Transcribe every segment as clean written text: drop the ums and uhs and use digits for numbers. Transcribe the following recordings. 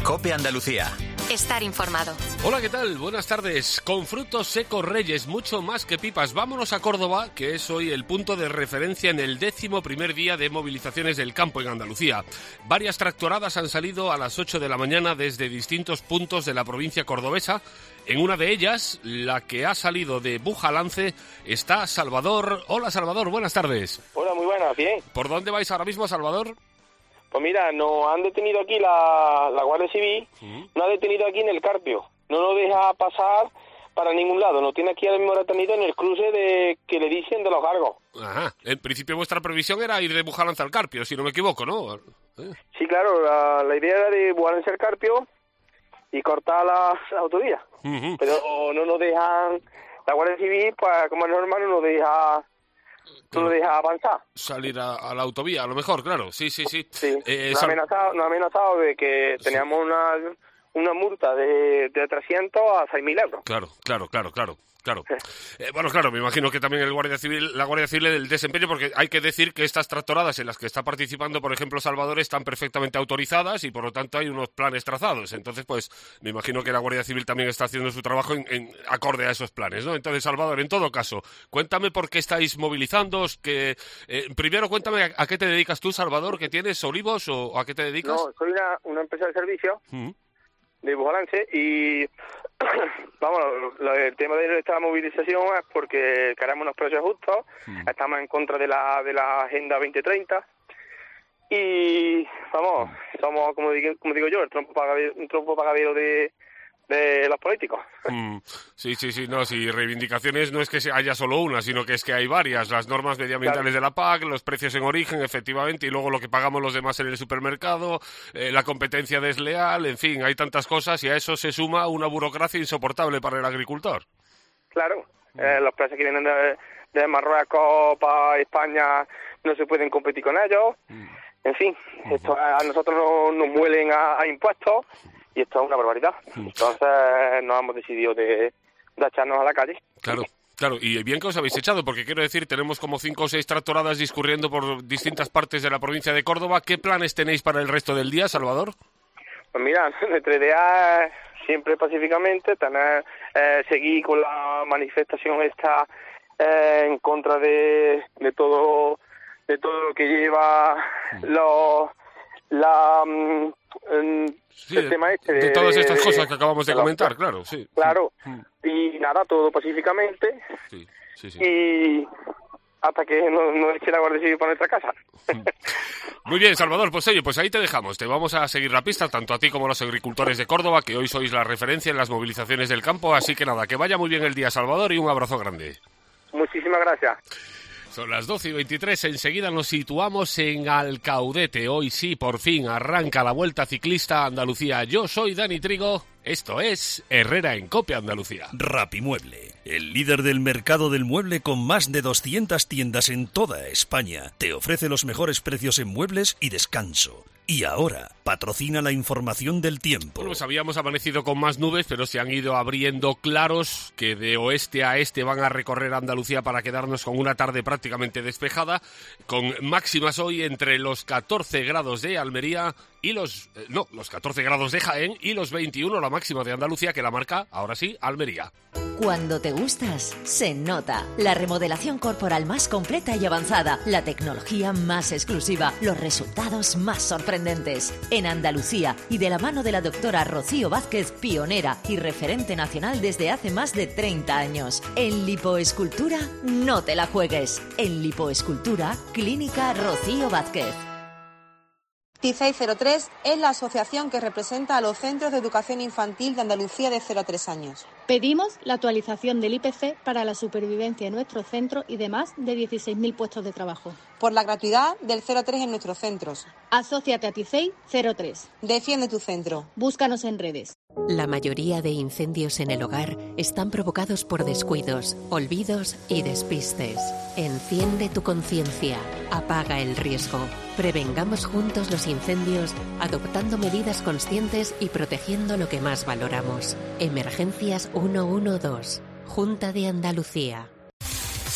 COPE Andalucía. Estar informado. Hola, ¿qué tal? Buenas tardes. Con frutos secos Reyes, mucho más que pipas. Vámonos a Córdoba, que es hoy el punto de referencia en el 11º día de movilizaciones del campo en Andalucía. Varias tractoradas han salido a las 8 de la mañana desde distintos puntos de la provincia cordobesa. En una de ellas, la que ha salido de Bujalance, está Salvador. Hola, Salvador, buenas tardes. Hola, muy buenas, bien. ¿Por dónde vais ahora mismo, Salvador? Pues mira, nos han detenido aquí la Guardia Civil, nos ha detenido aquí en el Carpio, no nos deja pasar para ningún lado, nos tiene aquí ahora mismo retenido en el cruce de que le dicen de los Gargos. Ajá, en principio vuestra previsión era ir de Bujalance al Carpio, si no me equivoco, ¿no? Sí, claro, la idea era de Bujalance al Carpio y cortar la autovía, pero no nos dejan, la Guardia Civil, pues como es normal, no nos deja avanzar. Salir a la autovía, a lo mejor, claro, sí. Sí, nos ha amenazado de que teníamos una multa de 300 a 6.000 euros. Claro. Bueno, claro, me imagino que también la Guardia Civil el desempeño, porque hay que decir que estas tractoradas en las que está participando, por ejemplo, Salvador, están perfectamente autorizadas y por lo tanto hay unos planes trazados. Entonces, pues, me imagino que la Guardia Civil también está haciendo su trabajo en acorde a esos planes, ¿no? Entonces, Salvador, en todo caso, cuéntame por qué estáis movilizándoos, primero cuéntame a qué te dedicas tú, Salvador, que tienes olivos o a qué te dedicas. No, soy una empresa de servicio de Bujalance y vamos, el tema de esta movilización es porque queremos unos precios justos, estamos en contra de la Agenda 2030 y vamos, somos, como digo yo, un trompo pagadero de los políticos. Sí, no, si reivindicaciones no es que haya solo una, sino que es que hay varias, las normas medioambientales de la PAC, los precios en origen, efectivamente, y luego lo que pagamos los demás en el supermercado, la competencia desleal, en fin, hay tantas cosas y a eso se suma una burocracia insoportable para el agricultor. Claro, los precios que vienen de Marruecos para España no se pueden competir con ellos, en fin, esto a nosotros nos muelen a impuestos. Y esto es una barbaridad. Entonces nos hemos decidido de echarnos a la calle. Claro, y bien que os habéis echado, porque quiero decir, tenemos como 5 o 6 tractoradas discurriendo por distintas partes de la provincia de Córdoba. ¿Qué planes tenéis para el resto del día, Salvador? Pues mira, nuestra idea es siempre pacíficamente seguir con la manifestación esta en contra de todo lo que lleva el tema de todas estas cosas que acabamos de comentar, claro, sí. Claro, y nada, todo pacíficamente, sí. Y hasta que no eche la Guardia Civil por nuestra casa. Muy bien, Salvador, pues oye, pues ahí te dejamos, te vamos a seguir la pista, tanto a ti como a los agricultores de Córdoba, que hoy sois la referencia en las movilizaciones del campo, así que nada, que vaya muy bien el día, Salvador, y un abrazo grande. Muchísimas gracias. Son las 12:23, enseguida nos situamos en Alcaudete. Hoy sí, por fin, arranca la Vuelta Ciclista a Andalucía. Yo soy Dani Trigo, esto es Herrera en COPE Andalucía. Rapimueble, el líder del mercado del mueble con más de 200 tiendas en toda España, te ofrece los mejores precios en muebles y descanso. Y ahora, patrocina la información del tiempo. Bueno, pues habíamos amanecido con más nubes, pero se han ido abriendo claros que de oeste a este van a recorrer Andalucía para quedarnos con una tarde prácticamente despejada, con máximas hoy entre los 14 grados de Almería y los 14 grados de Jaén y los 21 la máxima de Andalucía, que la marca, ahora sí, Almería. Cuando te gustas, se nota. La remodelación corporal más completa y avanzada, la tecnología más exclusiva, los resultados más sorprendentes. En Andalucía y de la mano de la doctora Rocío Vázquez, pionera y referente nacional desde hace más de 30 años. En lipoescultura, no te la juegues. En lipoescultura, Clínica Rocío Vázquez. TICEI 03 es la asociación que representa a los centros de educación infantil de Andalucía de 0 a 3 años. Pedimos la actualización del IPC para la supervivencia de nuestros centros y de más de 16.000 puestos de trabajo. Por la gratuidad del 0 a 3 en nuestros centros. Asóciate a TICEI 03. Defiende tu centro. Búscanos en redes. La mayoría de incendios en el hogar están provocados por descuidos, olvidos y despistes. Enciende tu conciencia. Apaga el riesgo. Prevengamos juntos los incendios, adoptando medidas conscientes y protegiendo lo que más valoramos. Emergencias 112. Junta de Andalucía.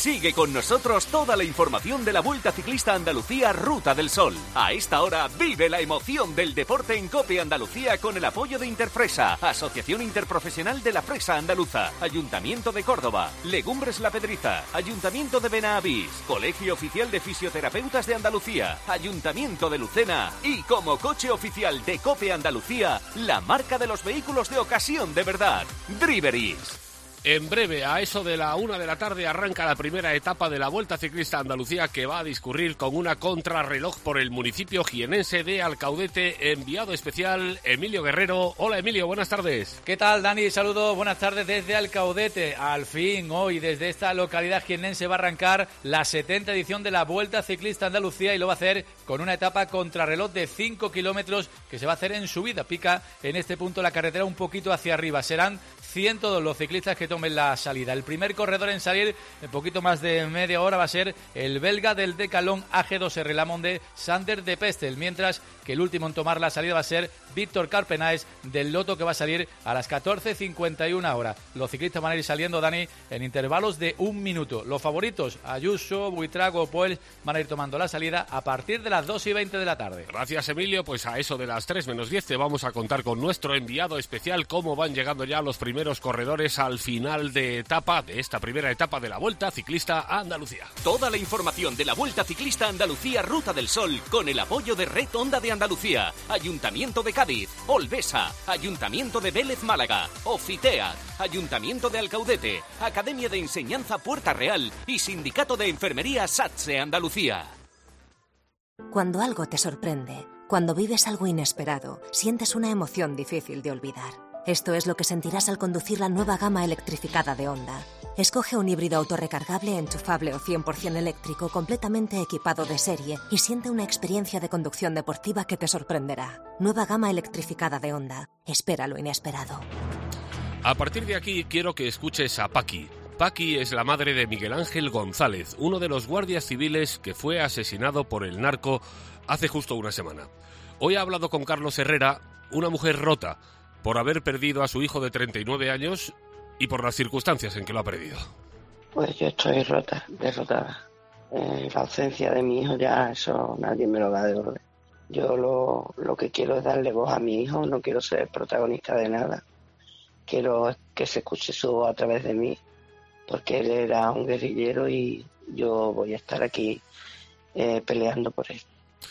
Sigue con nosotros toda la información de la Vuelta Ciclista Andalucía Ruta del Sol. A esta hora vive la emoción del deporte en COPE Andalucía con el apoyo de Interfresa, Asociación Interprofesional de la Fresa Andaluza, Ayuntamiento de Córdoba, Legumbres La Pedriza, Ayuntamiento de Benavís, Colegio Oficial de Fisioterapeutas de Andalucía, Ayuntamiento de Lucena y como coche oficial de COPE Andalucía, la marca de los vehículos de ocasión de verdad, Driveris. En breve, a eso de la 1 de la tarde, arranca la primera etapa de la Vuelta Ciclista Andalucía, que va a discurrir con una contrarreloj por el municipio jienense de Alcaudete. Enviado especial, Emilio Guerrero. Hola, Emilio, buenas tardes. ¿Qué tal, Dani? Saludos, buenas tardes desde Alcaudete. Al fin, hoy, desde esta localidad jienense va a arrancar la 70ª edición de la Vuelta Ciclista Andalucía y lo va a hacer con una etapa contrarreloj de 5 kilómetros que se va a hacer en subida. Pica en este punto la carretera un poquito hacia arriba. Serán 102 los ciclistas que tomen la salida. El primer corredor en salir en poquito más de media hora va a ser el belga del Decathlon AG2R Lamonde, Sander de Pestel, mientras que el último en tomar la salida va a ser Víctor Carpenáez del Lotto, que va a salir a las 14:51 horas. Los ciclistas van a ir saliendo, Dani, en intervalos de 1 minuto. Los favoritos, Ayuso, Buitrago, Poel, van a ir tomando la salida a partir de las 2:20 de la tarde. Gracias, Emilio. Pues a eso de las 3 menos 10 te vamos a contar con nuestro enviado especial cómo van llegando ya los primeros corredores al final de etapa, de esta primera etapa de la Vuelta Ciclista Andalucía. Toda la información de la Vuelta Ciclista Andalucía Ruta del Sol con el apoyo de Red Onda de Andalucía, Ayuntamiento de Cádiz, Olvesa, Ayuntamiento de Vélez Málaga, Ofitea, Ayuntamiento de Alcaudete, Academia de Enseñanza Puerta Real y Sindicato de Enfermería SATSE Andalucía. Cuando algo te sorprende, cuando vives algo inesperado, sientes una emoción difícil de olvidar. Esto es lo que sentirás al conducir la nueva gama electrificada de Honda. Escoge un híbrido autorrecargable, enchufable o 100% eléctrico completamente equipado de serie y siente una experiencia de conducción deportiva que te sorprenderá. Nueva gama electrificada de Honda. Espera lo inesperado. A partir de aquí quiero que escuches a Paqui. Paqui es la madre de Miguel Ángel González, uno de los guardias civiles que fue asesinado por el narco hace justo una semana. Hoy ha hablado con Carlos Herrera, una mujer rota por haber perdido a su hijo de 39 años y por las circunstancias en que lo ha perdido. Pues yo estoy derrotada. La ausencia de mi hijo ya eso nadie me lo va a devolver. Yo lo que quiero es darle voz a mi hijo, no quiero ser protagonista de nada. Quiero que se escuche su voz a través de mí, porque él era un guerrillero y yo voy a estar aquí peleando por él.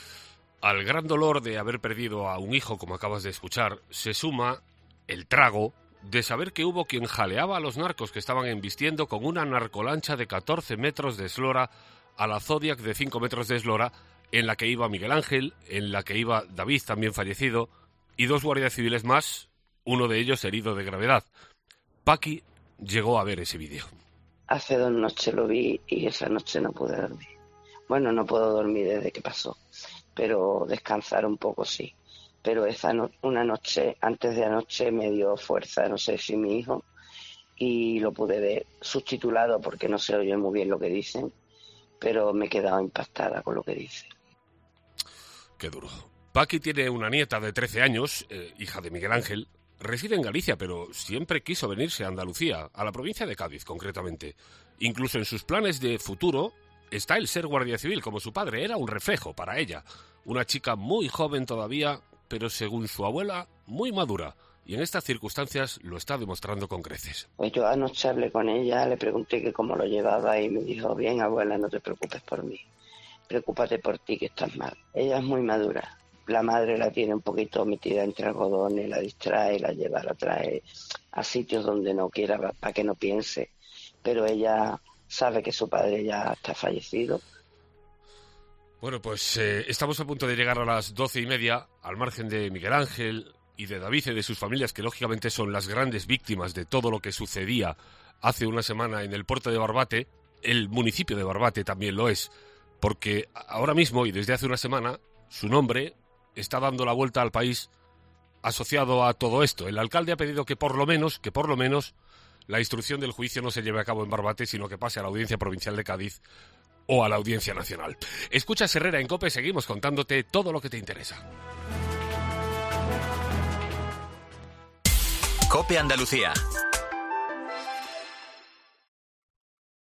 Al gran dolor de haber perdido a un hijo, como acabas de escuchar, se suma el trago de saber que hubo quien jaleaba a los narcos que estaban embistiendo con una narcolancha de 14 metros de eslora a la Zodiac de 5 metros de eslora, en la que iba Miguel Ángel, en la que iba David, también fallecido, y 2 guardias civiles más, uno de ellos herido de gravedad. Paqui llegó a ver ese vídeo. Hace 2 noches lo vi y esa noche no pude dormir. Bueno, no puedo dormir desde que pasó, pero descansar un poco sí. Pero una noche, antes de anoche, me dio fuerza, no sé si mi hijo, y lo pude ver subtitulado porque no se oye muy bien lo que dicen, pero me he quedado impactada con lo que dice. Qué duro. Paqui tiene una nieta de 13 años, hija de Miguel Ángel. Reside en Galicia, pero siempre quiso venirse a Andalucía, a la provincia de Cádiz concretamente. Incluso en sus planes de futuro está el ser guardia civil, como su padre. Era un reflejo para ella. Una chica muy joven todavía, pero según su abuela, muy madura. Y en estas circunstancias lo está demostrando con creces. Pues yo anoche hablé con ella, le pregunté que cómo lo llevaba y me dijo, bien abuela, no te preocupes por mí. Preocúpate por ti, que estás mal. Ella es muy madura. La madre la tiene un poquito metida entre algodones, la distrae, la lleva, la trae a sitios donde no quiera para que no piense. Pero ella sabe que su padre ya está fallecido. Bueno, pues estamos a punto de llegar a las 12:30, al margen de Miguel Ángel y de David y de sus familias, que lógicamente son las grandes víctimas de todo lo que sucedía hace una semana en el puerto de Barbate. El municipio de Barbate también lo es, porque ahora mismo y desde hace una semana su nombre está dando la vuelta al país asociado a todo esto. El alcalde ha pedido que por lo menos la instrucción del juicio no se lleve a cabo en Barbate, sino que pase a la Audiencia Provincial de Cádiz o a la Audiencia Nacional. Escuchas Herrera en COPE, seguimos contándote todo lo que te interesa. COPE Andalucía,